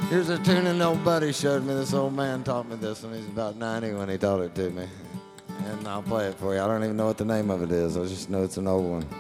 Here's a tune an old buddy showed me. This old man taught me this when he was about 90 when he taught it to me. And I'll play it for you. I don't even know what the name of it is. I just know it's an old one.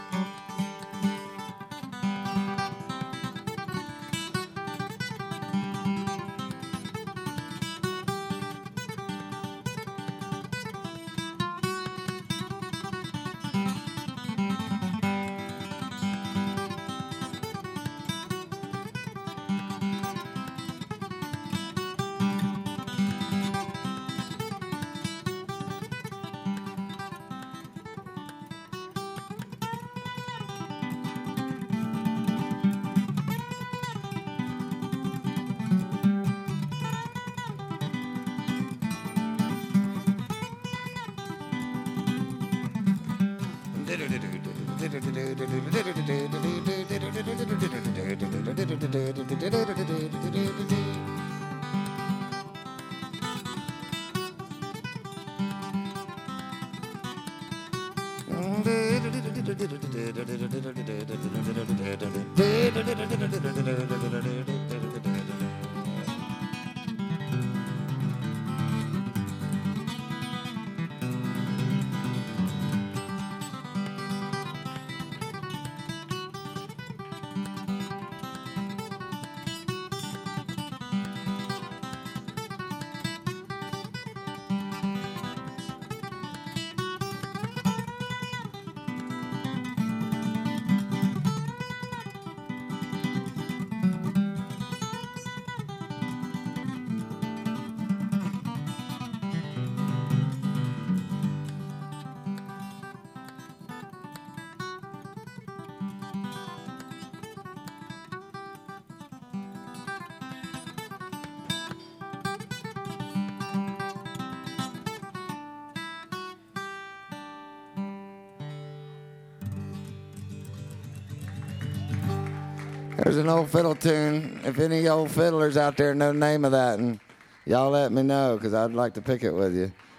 There's an old fiddle tune. If any old fiddlers out there know the name of that, and y'all let me know, because I'd like to pick it with you.